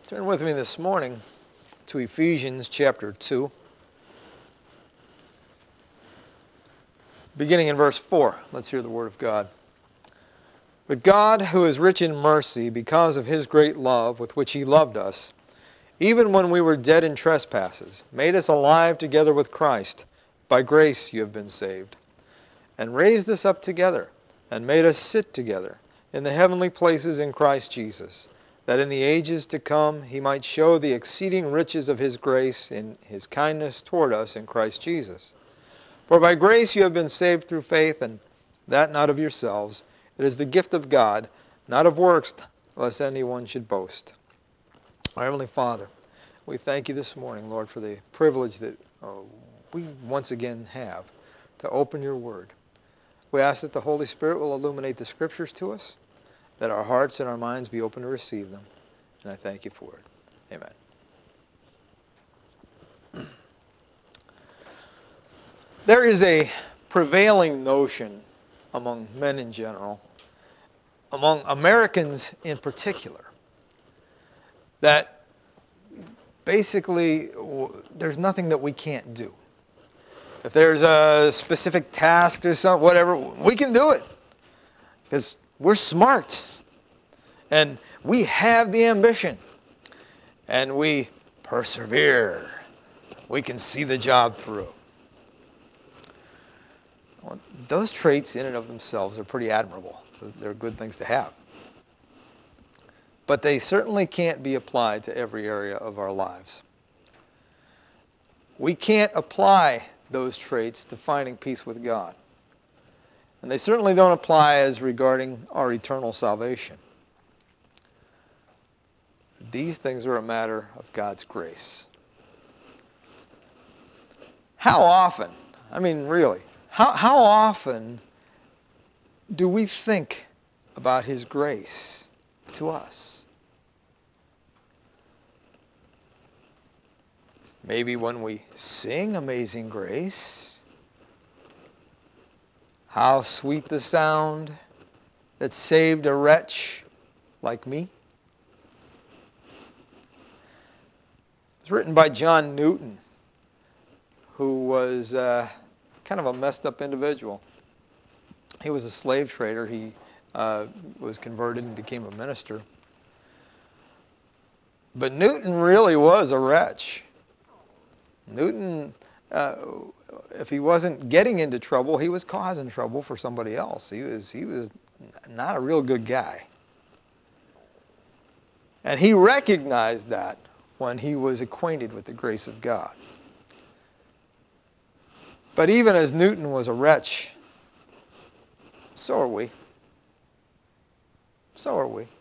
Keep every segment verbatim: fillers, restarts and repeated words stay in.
Turn with me this morning to Ephesians chapter two, beginning in verse four. Let's hear the word of God. But God, who is rich in mercy, because of his great love with which he loved us, even when we were dead in trespasses, made us alive together with Christ. By grace you have been saved, and raised us up together, and made us sit together in the heavenly places in Christ Jesus, that in the ages to come he might show the exceeding riches of his grace in his kindness toward us in Christ Jesus. For by grace you have been saved through faith, and that not of yourselves. It is the gift of God, not of works, lest anyone should boast. Our Heavenly Father, we thank you this morning, Lord, for the privilege that uh, we once again have to open your word. We ask that the Holy Spirit will illuminate the scriptures to us, that our hearts and our minds be open to receive them. And I thank you for it. Amen. There is a prevailing notion among men in general, among Americans in particular, that basically there's nothing that we can't do. If there's a specific task or something, whatever, we can do it because we're smart and we have the ambition and we persevere. We can see the job through. Well, those traits in and of themselves are pretty admirable. They're good things to have. But they certainly can't be applied to every area of our lives. We can't apply those traits to finding peace with God. And they certainly don't apply as regarding our eternal salvation. These things are a matter of God's grace. How often, I mean really, how, how often do we think about his grace to us? Maybe when we sing Amazing Grace, how sweet the sound that saved a wretch like me. It's written by John Newton, who was uh, kind of a messed up individual. He was a slave trader. He uh, was converted and became a minister. But Newton really was a wretch. Newton, uh, if he wasn't getting into trouble, he was causing trouble for somebody else. He was, he was not a real good guy. And he recognized that when he was acquainted with the grace of God. But even as Newton was a wretch, so are we. So are we.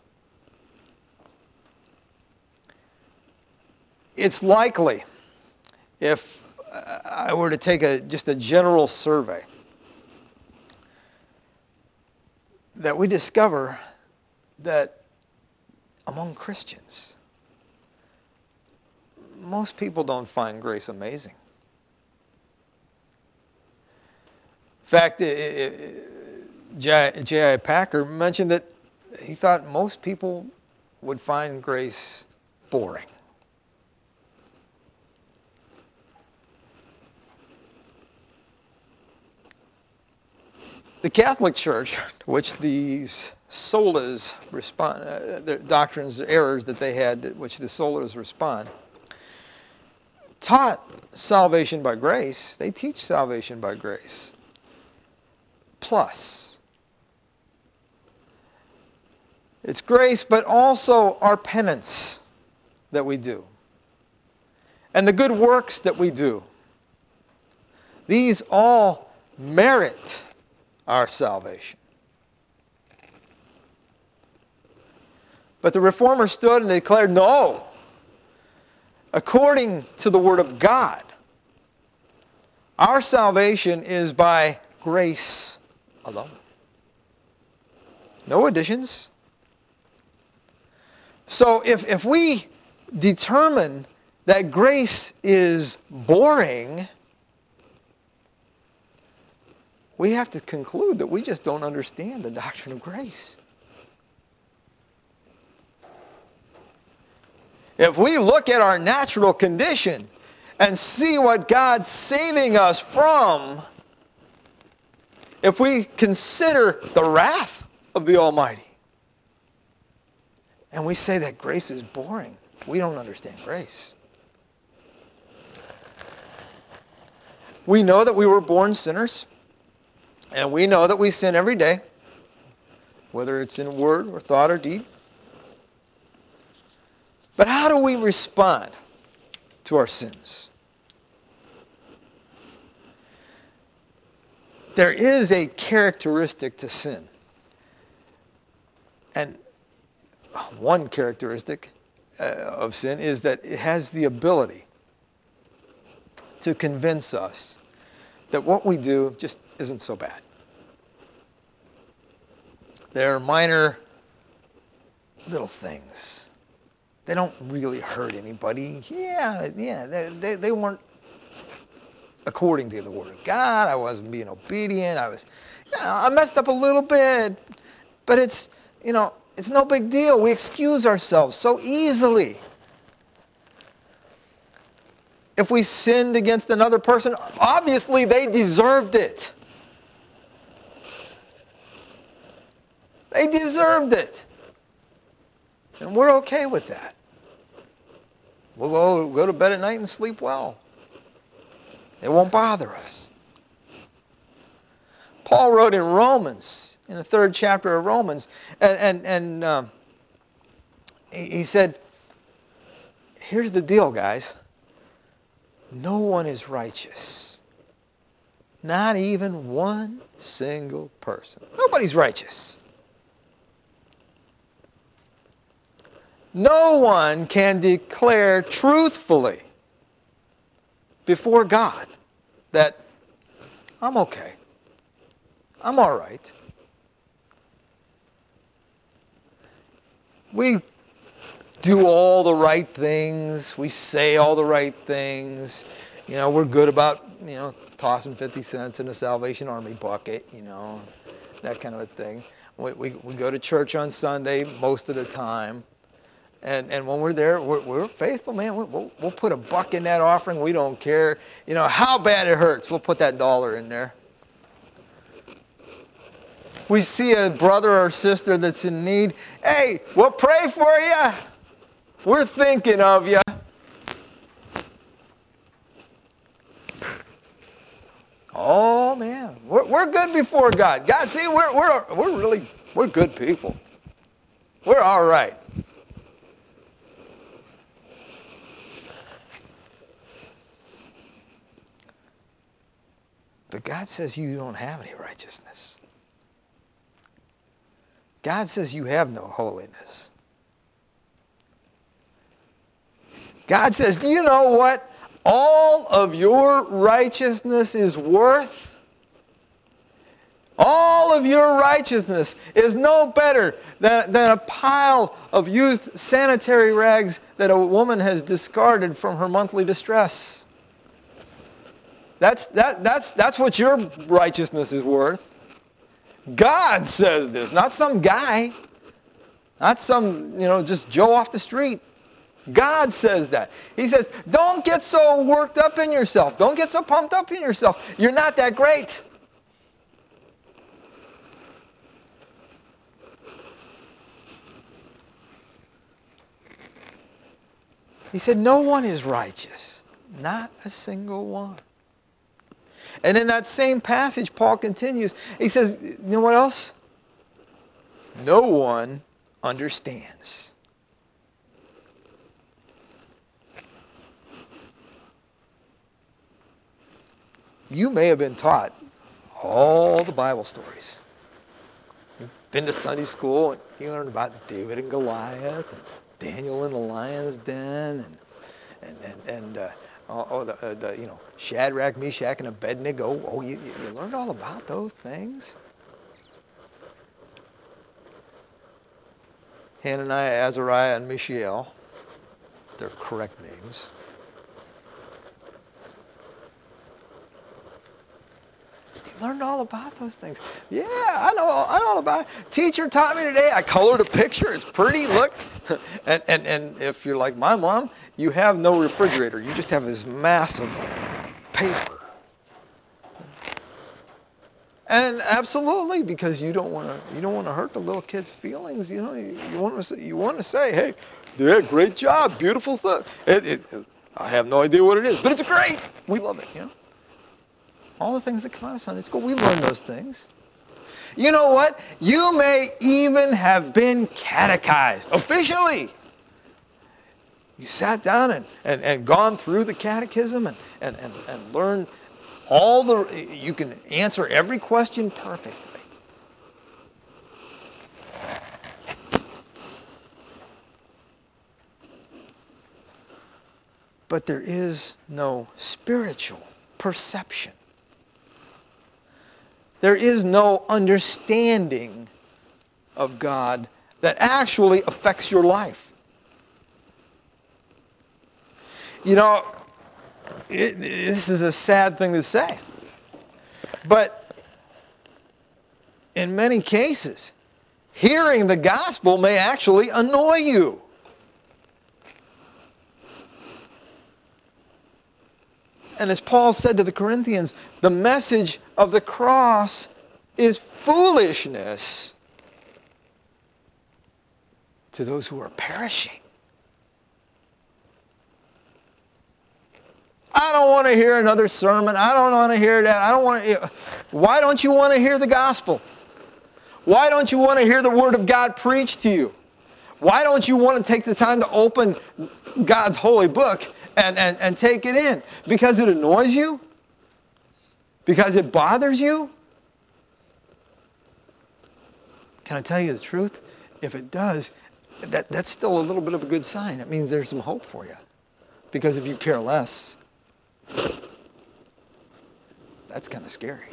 It's likely, if I were to take a just a general survey, that we discover that among Christians, most people don't find grace amazing. In fact, J I Packer mentioned that he thought most people would find grace boring. The Catholic Church, which these solas respond, uh, the doctrines, errors that they had, which the solas respond, taught salvation by grace. They teach salvation by grace. Plus, it's grace, but also our penance that we do, and the good works that we do. These all merit our salvation. But the Reformers stood and they declared, no, according to the Word of God, our salvation is by grace alone. No additions. So if, if we determine that grace is boring, we have to conclude that we just don't understand the doctrine of grace. If we look at our natural condition and see what God's saving us from, if we consider the wrath of the Almighty, and we say that grace is boring, we don't understand grace. We know that we were born sinners, and we know that we sin every day, whether it's in word or thought or deed. But how do we respond to our sins? There is a characteristic to sin. And one characteristic uh, of sin is that it has the ability to convince us that what we do just isn't so bad. They're minor little things. They don't really hurt anybody. Yeah, yeah, they, they, they weren't according to the Word of God. I wasn't being obedient. I was, you know, I messed up a little bit, but it's, you know, it's no big deal. We excuse ourselves so easily. If we sinned against another person, obviously they deserved it. They deserved it. And we're okay with that. We'll go, go to bed at night and sleep well. It won't bother us. Paul wrote in Romans, in the third chapter of Romans, and, and, and um, he, he said, here's the deal, guys. No one is righteous. Not even one single person. Nobody's righteous. No one can declare truthfully before God that I'm okay. I'm all right. We do all the right things. We say all the right things. You know, we're good about, you know, tossing fifty cents in the Salvation Army bucket, you know, that kind of a thing. We, we, we go to church on Sunday most of the time. And and when we're there, we're, we're faithful, man. We, we'll, we'll put a buck in that offering. We don't care. You know, how bad it hurts. We'll put that dollar in there. We see a brother or sister that's in need. Hey, we'll pray for you. We're thinking of you. Oh, man. We're, we're good before God. God, see, we're, we're, we're really, we're good people. We're all right. But God says you don't have any righteousness. God says you have no holiness. God says, do you know what all of your righteousness is worth? All of your righteousness is no better than, than a pile of used sanitary rags that a woman has discarded from her monthly distress. That's, that, that's, that's what your righteousness is worth. God says this, not some guy. Not some, you know, just Joe off the street. God says that. He says, don't get so worked up in yourself. Don't get so pumped up in yourself. You're not that great. He said, no one is righteous. Not a single one. And in that same passage, Paul continues. He says, you know what else? No one understands. You may have been taught all the Bible stories. You've been to Sunday school and you learned about David and Goliath and Daniel in the lion's den and and and, and uh, oh, the, uh, the you know Shadrach, Meshach, and Abednego. Oh, you, you learned all about those things. Hananiah, Azariah, and Mishael. They're correct names. You learned all about those things. Yeah, I know, I know all about it. Teacher taught me today. I colored a picture. It's pretty. Look, and, and, and if you're like my mom, you have no refrigerator. You just have this massive paper. And absolutely, because you don't want to you don't want to hurt the little kid's feelings. You know, you, you want to say, you want to say, hey, yeah, great job, beautiful thing. It, it, I have no idea what it is, but it's great. We love it. You know, all the things that come out of Sunday school, we learn those things. You know what? You may even have been catechized officially. You sat down and, and, and gone through the catechism and, and, and, and learned all the, you can answer every question perfectly. But there is no spiritual perception. There is no understanding of God that actually affects your life. You know, it, this is a sad thing to say, but in many cases, hearing the gospel may actually annoy you. And as Paul said to the Corinthians, the message of the cross is foolishness to those who are perishing. I don't want to hear another sermon. I don't want to hear that. I don't want to. Why don't you want to hear the gospel? Why don't you want to hear the word of God preached to you? Why don't you want to take the time to open God's holy book and, and, and take it in? Because it annoys you? Because it bothers you? Can I tell you the truth? If it does, that, that's still a little bit of a good sign. It means there's some hope for you. Because if you care less, that's kind of scary.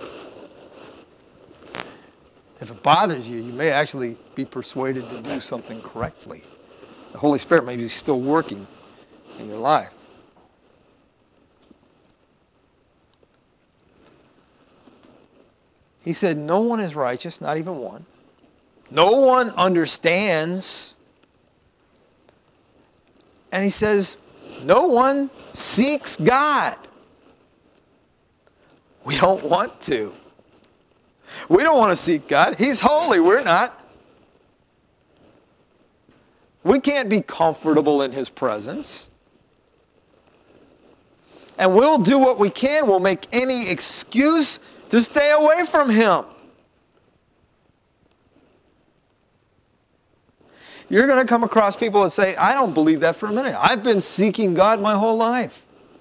If it bothers you, you may actually be persuaded to do something correctly. The Holy Spirit may be still working in your life. He said, no one is righteous, not even one. No one understands. And he says, no one seeks God. We don't want to. We don't want to seek God. He's holy. We're not. We can't be comfortable in His presence. And we'll do what we can. We'll make any excuse to stay away from Him. You're going to come across people that say, I don't believe that for a minute. I've been seeking God my whole life.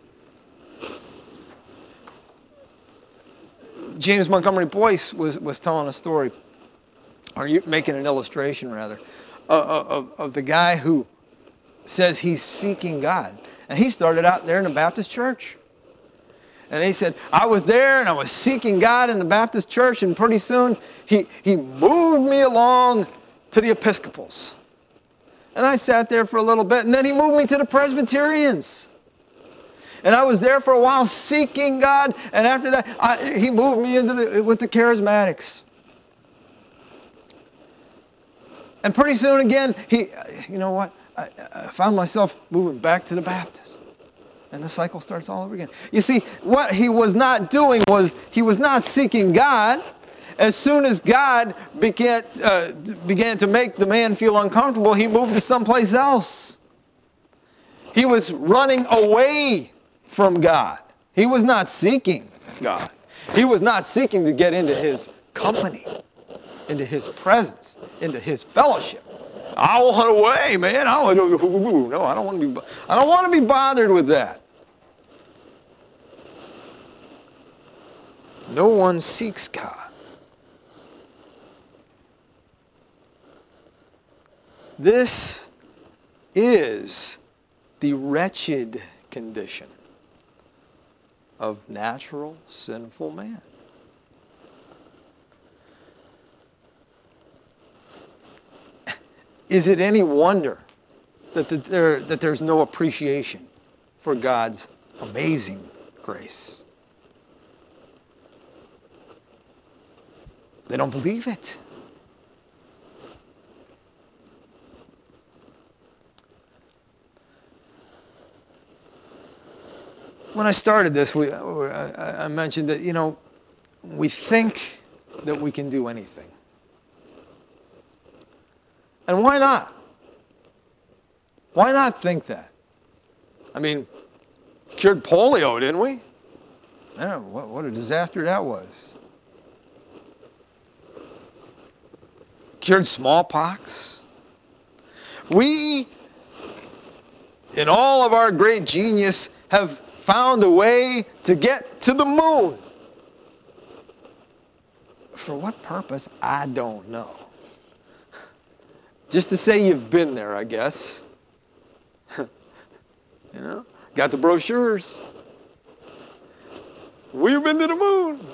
James Montgomery Boyce was, was telling a story, or making an illustration rather, of, of, of the guy who says he's seeking God. And he started out there in the Baptist church. And he said, I was there and I was seeking God in the Baptist church, and pretty soon he, he moved me along to the Episcopals. And I sat there for a little bit, and then he moved me to the Presbyterians. And I was there for a while seeking God, and after that, I, he moved me into the, with the Charismatics. And pretty soon again, he, you know what? I, I found myself moving back to the Baptist. And the cycle starts all over again. You see, what he was not doing was, he was not seeking God. As soon as God began, uh, began to make the man feel uncomfortable, he moved to someplace else. He was running away from God. He was not seeking God. He was not seeking to get into His company, into His presence, into His fellowship. I want away, man. I want to, no, I don't want to be. I don't want to be bothered with that. No one seeks God. This is the wretched condition of natural sinful man. Is it any wonder that, the, there, that there's no appreciation for God's amazing grace? They don't believe it. when I started this, we, I, I mentioned that, you know, we think that we can do anything. And why not? Why not think that? I mean, cured polio, didn't we? Man, what, what a disaster that was. Cured smallpox. We, in all of our great genius, have found a way to get to the moon. For what purpose, I don't know. Just to say you've been there, I guess. You know, got the brochures. We've been to the moon.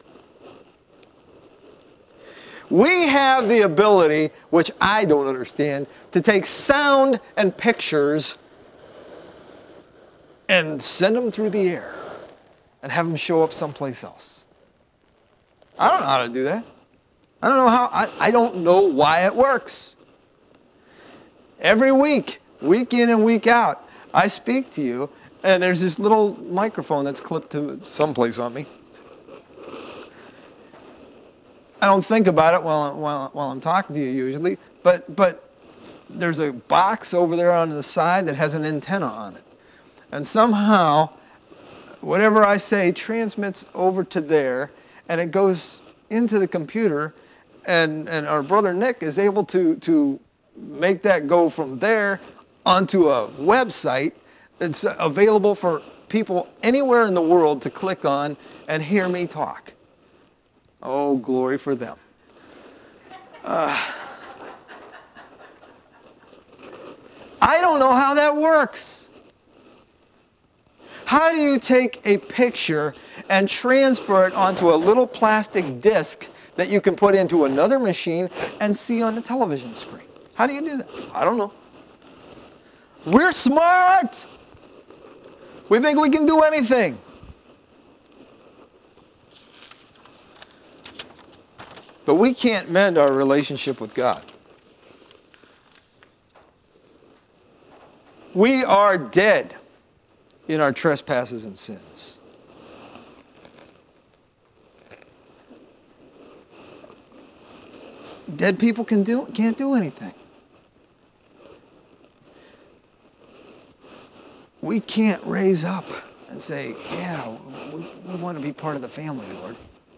We have the ability, which I don't understand, to take sound and pictures and send them through the air and have them show up someplace else. I don't know how to do that. I don't know how, I, I don't know why it works. Every week, week in and week out, I speak to you, and there's this little microphone that's clipped to someplace on me. I don't think about it while, while, while I'm talking to you usually, but, but there's a box over there on the side that has an antenna on it. And somehow, whatever I say transmits over to there, and it goes into the computer, and, and our brother Nick is able to, to make that go from there onto a website that's available for people anywhere in the world to click on and hear me talk. Oh, glory for them. Uh, I don't know how that works. How do you take a picture and transfer it onto a little plastic disc that you can put into another machine and see on the television screen? How do you do that? I don't know. We're smart. We think we can do anything. But we can't mend our relationship with God. We are dead in our trespasses and sins. Dead people can do, can't do anything. We can't raise up and say, yeah, we, we want to be part of the family, Lord.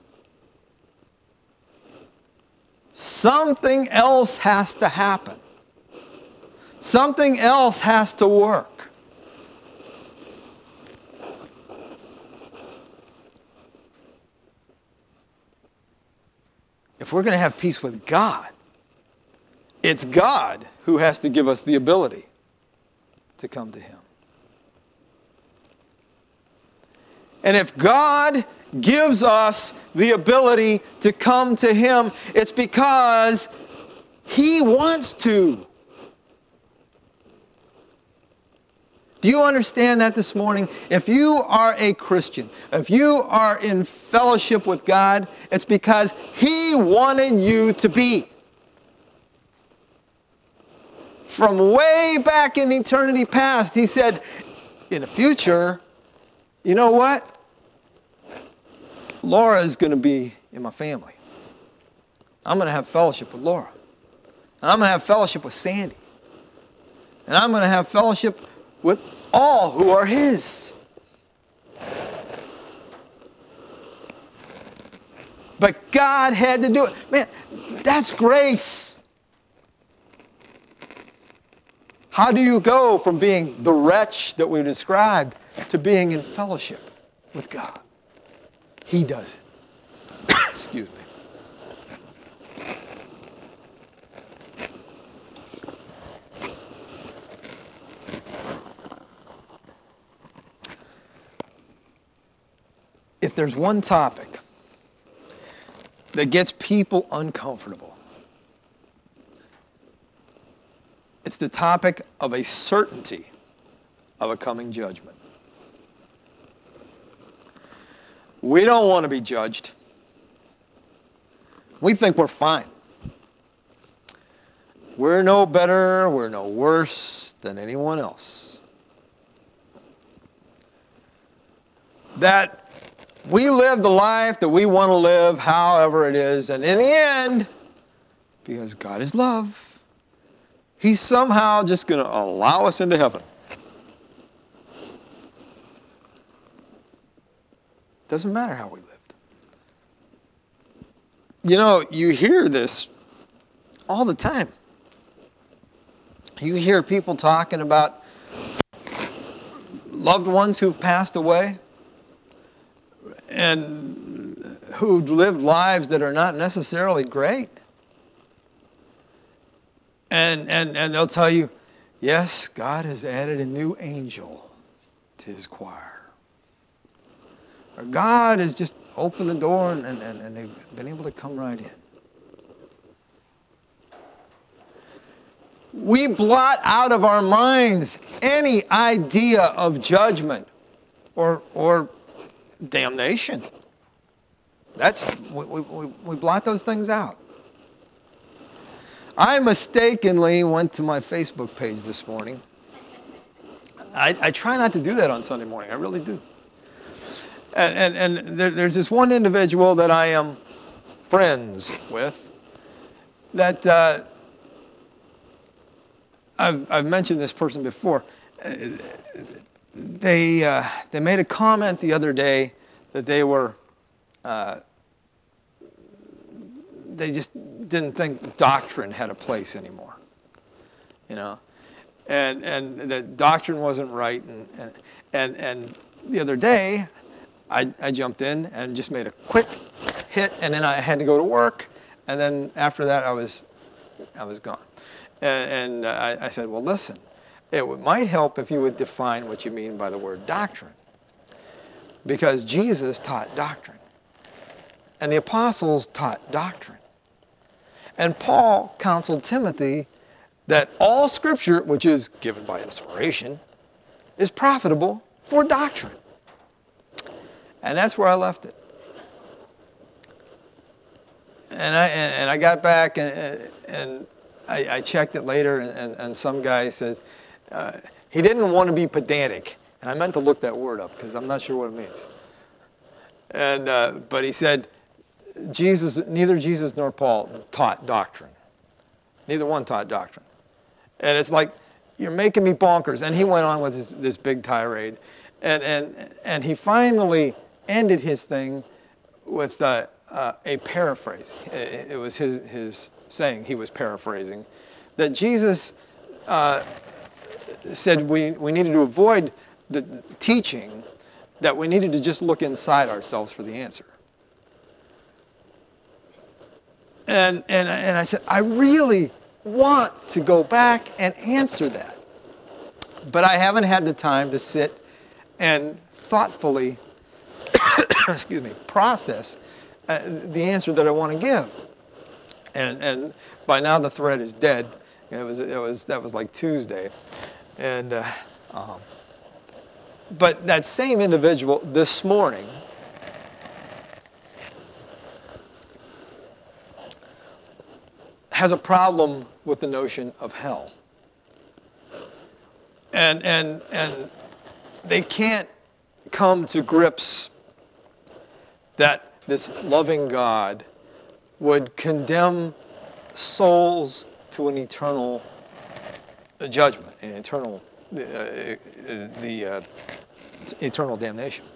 Something else has to happen. Something else has to work. If we're going to have peace with God, it's God who has to give us the ability to come to Him. And if God gives us the ability to come to Him, it's because He wants to. Do you understand that this morning? If you are a Christian, if you are in fellowship with God, it's because He wanted you to be. From way back in eternity past, He said, in the future, you know what? Laura is going to be in my family. I'm going to have fellowship with Laura. And I'm going to have fellowship with Sandy. And I'm going to have fellowship with all who are His. But God had to do it. Man, that's grace. How do you go from being the wretch that we described to being in fellowship with God? He does it. Excuse me. If there's one topic that gets people uncomfortable, it's the topic of a certainty of a coming judgment. We don't want to be judged. We think we're fine. We're no better, we're no worse than anyone else. that we live the life that we want to live, however it is, and in the end, because God is love, He's somehow just going to allow us into heaven. Doesn't matter how we lived. You know, you hear this all the time. You hear people talking about loved ones who've passed away and who lived lives that are not necessarily great. And, and, and they'll tell you, yes, God has added a new angel to His choir. Or God has just opened the door and, and, and they've been able to come right in. We blot out of our minds any idea of judgment or, or damnation. That's we, we, we blot those things out. I mistakenly went to my Facebook page this morning. I, I try not to do that on Sunday morning. I really do. And, and, and there, there's this one individual that I am friends with that uh, I've, I've mentioned this person before. They, uh, they made a comment the other day that they were, uh, they just didn't think doctrine had a place anymore, you know, and and the doctrine wasn't right, and and and, and the other day, I, I jumped in and just made a quick hit, and then I had to go to work, and then after that I was I was gone, and, and I, I said, well, listen, it might help if you would define what you mean by the word doctrine, because Jesus taught doctrine, and the apostles taught doctrine. And Paul counseled Timothy that all Scripture, which is given by inspiration, is profitable for doctrine. And that's where I left it. And I and, and I got back and, and I, I checked it later, and, and, and some guy says uh, he didn't want to be pedantic. And I meant to look that word up because I'm not sure what it means. And uh, but he said, Jesus, neither Jesus nor Paul taught doctrine. Neither one taught doctrine. And it's like, you're making me bonkers. And he went on with his, this big tirade. And, and, and he finally ended his thing with uh, uh, a paraphrase. It, it was his, his saying, he was paraphrasing, that Jesus uh, said we, we needed to avoid the teaching, that we needed to just look inside ourselves for the answer. And, and, and I said, I really want to go back and answer that. But I haven't had the time to sit and thoughtfully, excuse me, process uh, the answer that I want to give. And, and by now the thread is dead. It was, it was, that was like Tuesday. And, uh, um, but that same individual this morning has a problem with the notion of hell. And, and, and they can't come to grips that this loving God would condemn souls to an eternal judgment, an eternal, uh, the uh, eternal damnation.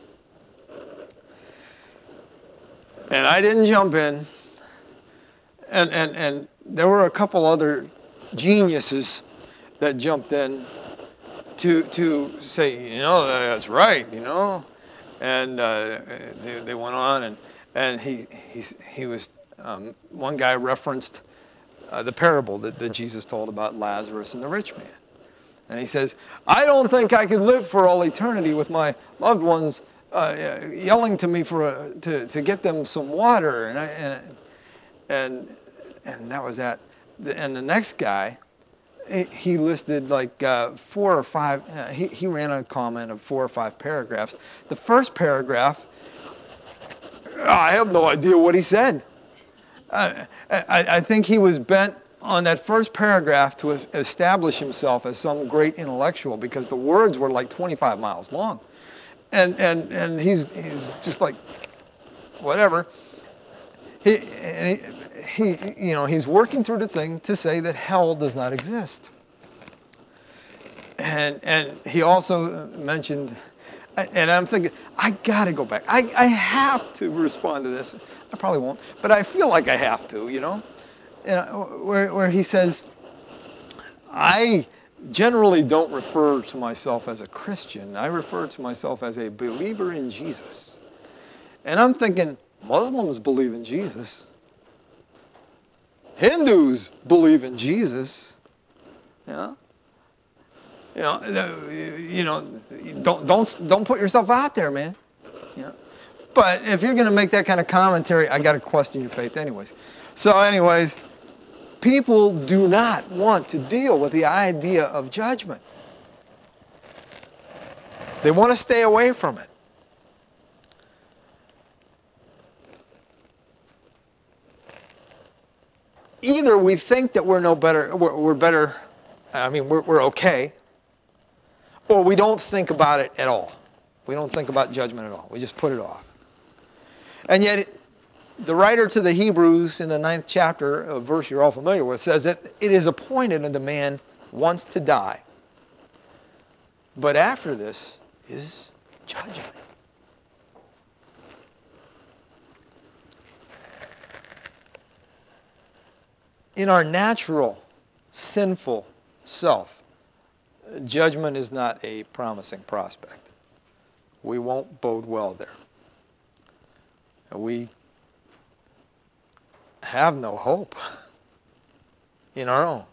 And I didn't jump in, and, and, and there were a couple other geniuses that jumped in to to say, you know, that's right, you know, and uh, they, they went on, and and he he he was um, one guy referenced uh, the parable that, that Jesus told about Lazarus and the rich man, and he says, I don't think I could live for all eternity with my loved ones uh, yelling to me for a, to to get them some water, and I and and and that was that. And the next guy, he listed like uh, four or five, uh, he, he ran a comment of four or five paragraphs. The first paragraph, I have no idea what he said. Uh, I, I think he was bent on that first paragraph to establish himself as some great intellectual because the words were like twenty-five miles long. and and and he's he's just like whatever. He, and he he you know he's working through the thing to say that hell does not exist. And and he also mentioned, and I'm thinking, I gotta go back. I, I have to respond to this. I probably won't, but I feel like I have to, you know, you know where, where he says, I generally don't refer to myself as a Christian. I refer to myself as a believer in Jesus. And I'm thinking, Muslims believe in Jesus. Hindus believe in Jesus. Yeah. You know, you know, don't don't don't put yourself out there, man. Yeah. But if you're going to make that kind of commentary, I got to question your faith, anyways. So, anyways, people do not want to deal with the idea of judgment. They want to stay away from it. Either we think that we're no better, we're, we're better. I mean, we're we're okay. Or we don't think about it at all. We don't think about judgment at all. We just put it off. And yet, it, the writer to the Hebrews in the ninth chapter, a verse you're all familiar with, says that it is appointed unto man once to die. But after this is judgment. In our natural, sinful self, judgment is not a promising prospect. We won't bode well there. We have no hope in our own.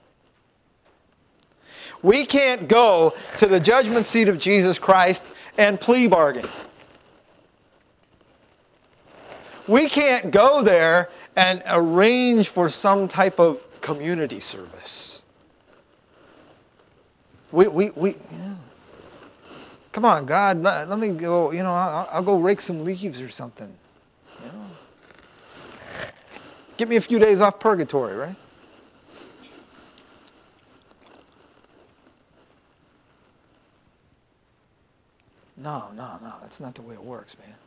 We can't go to the judgment seat of Jesus Christ and plea bargain. We can't go there and arrange for some type of community service. We, we, we, yeah. Come on, God, let, let me go, you know, I'll, I'll go rake some leaves or something. You know? Get me a few days off purgatory, right? No, no, no, that's not the way it works, man.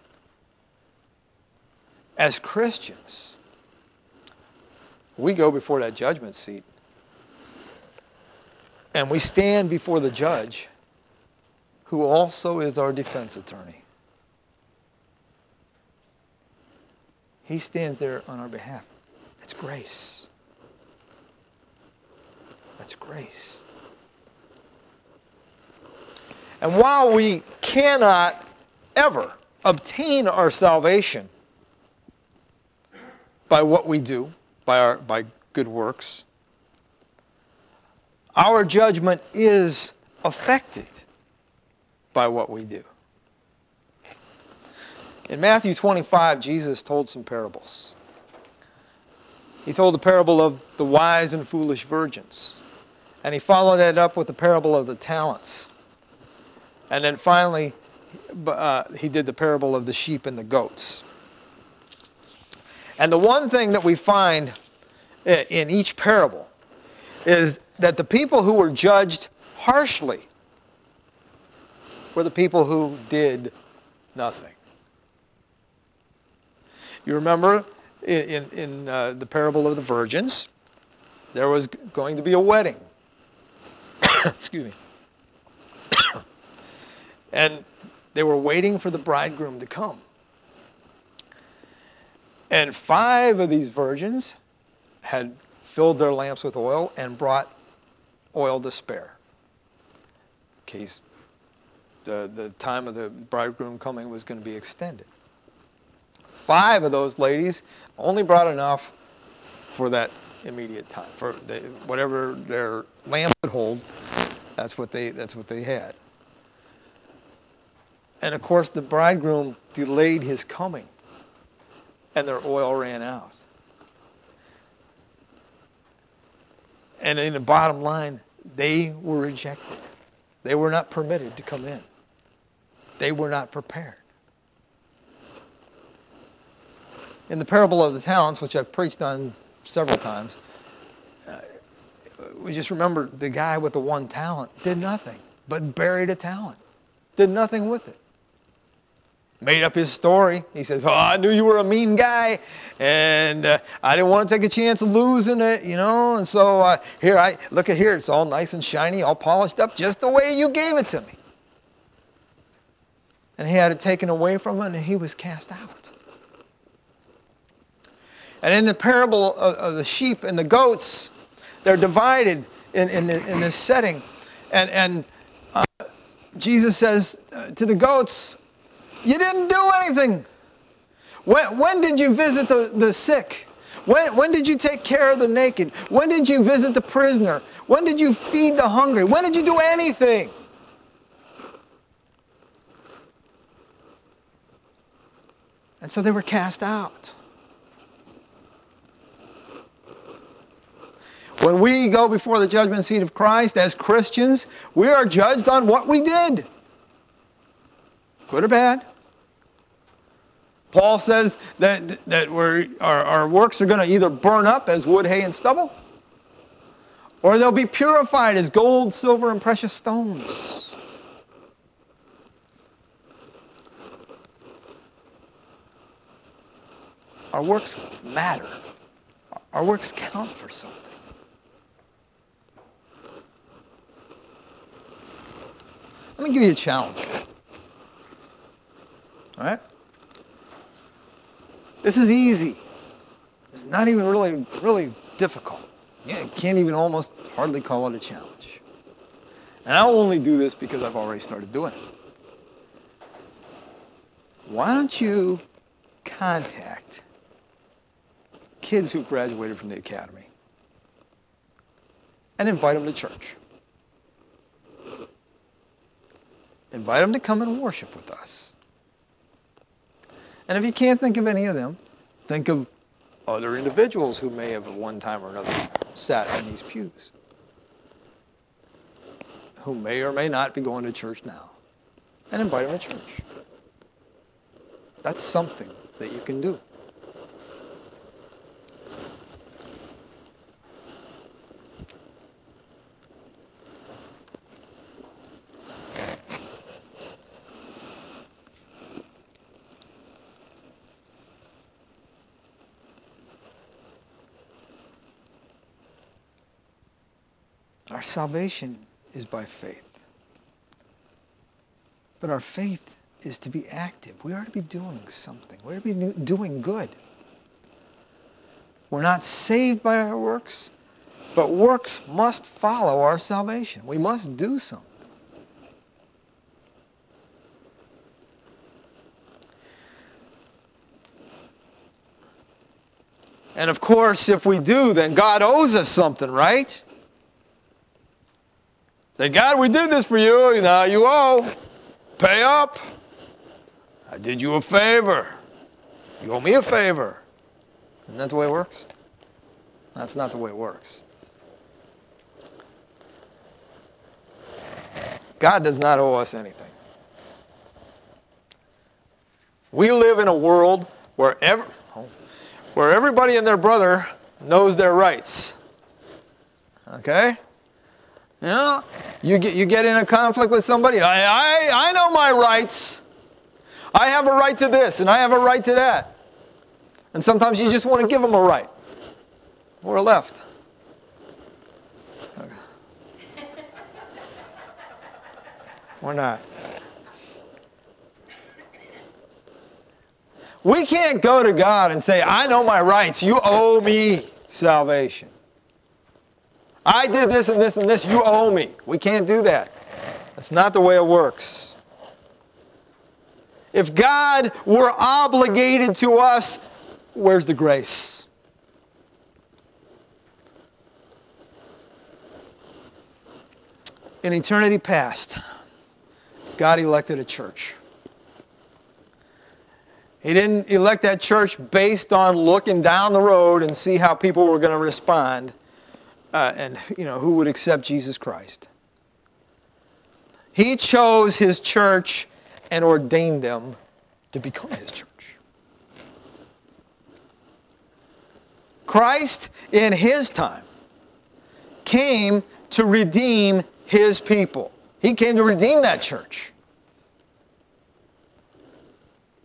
As Christians, we go before that judgment seat. And we stand before the judge, who also is our defense attorney. He stands there on our behalf. That's grace. That's grace. And while we cannot ever obtain our salvation by what we do, by our by good works, our judgment is affected by what we do. In Matthew twenty-five, Jesus told some parables. He told the parable of the wise and foolish virgins. And he followed that up with the parable of the talents. And then finally, uh, he did the parable of the sheep and the goats. And the one thing that we find in each parable is that the people who were judged harshly were the people who did nothing. You remember in, in uh, the parable of the virgins, there was going to be a wedding. Excuse me. And they were waiting for the bridegroom to come. And five of these virgins had filled their lamps with oil and brought oil to spare, in case the, the time of the bridegroom coming was going to be extended. Five of those ladies only brought enough for that immediate time. For they, whatever their lamp would hold, that's what they that's what they had. And of course, the bridegroom delayed his coming, and their oil ran out. And in the bottom line, they were rejected. They were not permitted to come in. They were not prepared. In the parable of the talents, which I've preached on several times, uh, we just remember the guy with the one talent did nothing, but buried a talent, did nothing with it. Made up his story. He says, oh, I knew you were a mean guy, and uh, I didn't want to take a chance of losing it, you know, and so uh, here, I look at here, it's all nice and shiny, all polished up, just the way you gave it to me. And he had it taken away from him, and he was cast out. And in the parable of, of the sheep and the goats, they're divided in, in, the, in this setting. And, and uh, Jesus says uh, to the goats, you didn't do anything. When, when did you visit the, the sick? When, when did you take care of the naked? When did you visit the prisoner? When did you feed the hungry? When did you do anything? And so they were cast out. When we go before the judgment seat of Christ as Christians, we are judged on what we did. Good or bad. Paul says that, that we're, our, our works are going to either burn up as wood, hay, and stubble, or they'll be purified as gold, silver, and precious stones. Our works matter. Our works count for something. Let me give you a challenge. All right? This is easy. It's not even really, really difficult. Yeah, you can't even almost hardly call it a challenge. And I'll only do this because I've already started doing it. Why don't you contact kids who graduated from the academy and invite them to church? Invite them to come and worship with us. And if you can't think of any of them, think of other individuals who may have at one time or another sat in these pews, who may or may not be going to church now, and invite them to church. That's something that you can do. Our salvation is by faith. But our faith is to be active. We are to be doing something. We are to be doing good. We're not saved by our works, but works must follow our salvation. We must do something. And of course, if we do, then God owes us something, right? Say, God, we did this for you. Now you owe. Pay up. I did you a favor. You owe me a favor. Isn't that the way it works? That's not the way it works. God does not owe us anything. We live in a world where, every, where everybody and their brother knows their rights. Okay? You know, you get, you get in a conflict with somebody. I, I, I know my rights. I have a right to this, and I have a right to that. And sometimes you just want to give them a right. We're left. Okay. We're not. We can't go to God and say, I know my rights. You owe me salvation. I did this and this and this. You owe me. We can't do that. That's not the way it works. If God were obligated to us, where's the grace? In eternity past, God elected a church. He didn't elect that church based on looking down the road and see how people were going to respond. Uh, and, you know, who would accept Jesus Christ. He chose his church and ordained them to become his church. Christ, in his time, came to redeem his people. He came to redeem that church.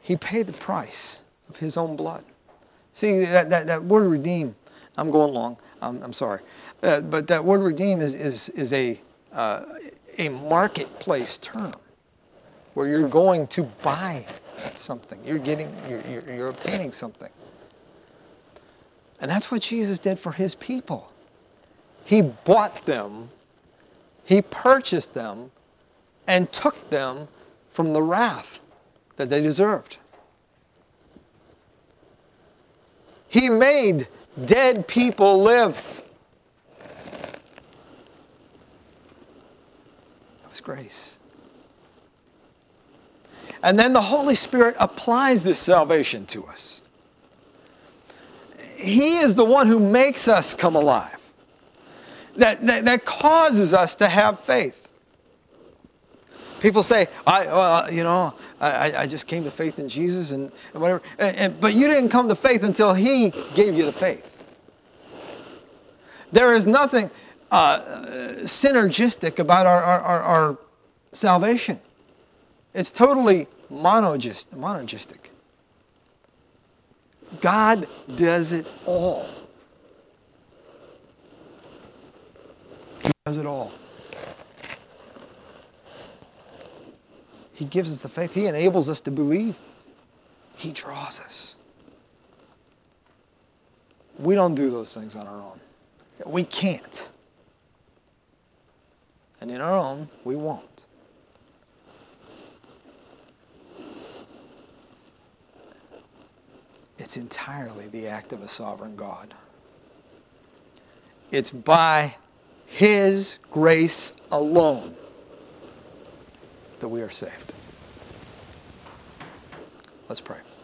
He paid the price of his own blood. See, that, that, that word redeem, I'm going long, I'm, I'm sorry. Uh, but that word redeem is, is, is a, uh, a marketplace term where you're going to buy something. You're getting, you're, you're, you're obtaining something. And that's what Jesus did for his people. He bought them, he purchased them, and took them from the wrath that they deserved. He made dead people live. That was grace. And then the Holy Spirit applies this salvation to us. He is the one who makes us come alive. That, that, that causes us to have faith. People say, I, uh, you know, I, I just came to faith in Jesus and, and whatever. And, and, but you didn't come to faith until he gave you the faith. There is nothing uh, synergistic about our, our, our, our salvation. It's totally monogist, monogistic. God does it all. He does it all. He gives us the faith. He enables us to believe. He draws us. We don't do those things on our own. We can't. And in our own, we won't. It's entirely the act of a sovereign God. It's by his grace alone that we are saved. Let's pray.